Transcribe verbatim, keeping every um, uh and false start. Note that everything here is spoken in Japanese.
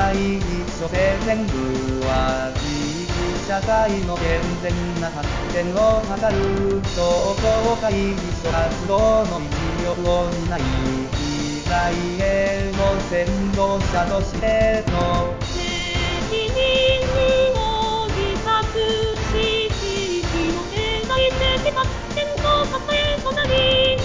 会所生全部は地域社会の健全な発展を図る商工会所活動の一翼を担い未来への先導者としての責任を自覚し地域の経済的発展の支えとなり